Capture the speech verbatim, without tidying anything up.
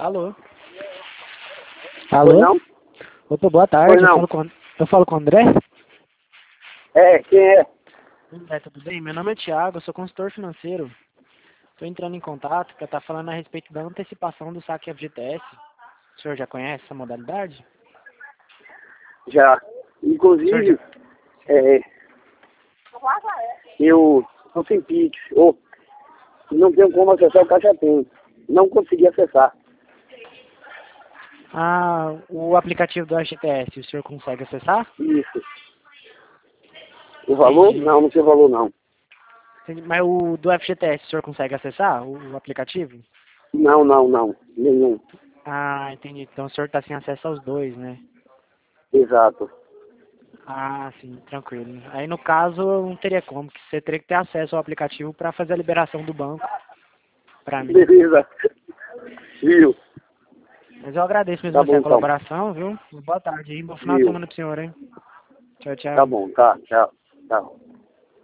Alô? Foi Alô? não? Opa, boa Foi tarde. Eu não. falo, com, eu falo com o André? É, quem é? André, tudo bem? Meu nome é Thiago, eu sou consultor financeiro. Estou entrando em contato para estar falando a respeito da antecipação do saque F G T S. O senhor já conhece essa modalidade? Já. O senhor Inclusive, já... é, eu tô sem Pix. Oh, não tenho como acessar o Caixa Tem. Não consegui acessar. Ah, o aplicativo do F G T S, o senhor consegue acessar? Isso. O valor? Entendi. Não, não sei o valor não. Entendi. Mas o do F G T S, o senhor consegue acessar o, o aplicativo? Não, não, não. Nenhum. Ah, entendi. Então o senhor está sem acesso aos dois, né? Exato. Ah, sim, tranquilo. Aí no caso não teria como, que você teria que ter acesso ao aplicativo para fazer a liberação do banco para mim. Beleza. Viu? Mas eu agradeço mesmo Tá assim bom a então. colaboração, viu? Boa tarde, hein? Bom final de Viu? semana pro senhor, hein? Tchau, Tá tchau. bom, tá. Tchau. Tchau.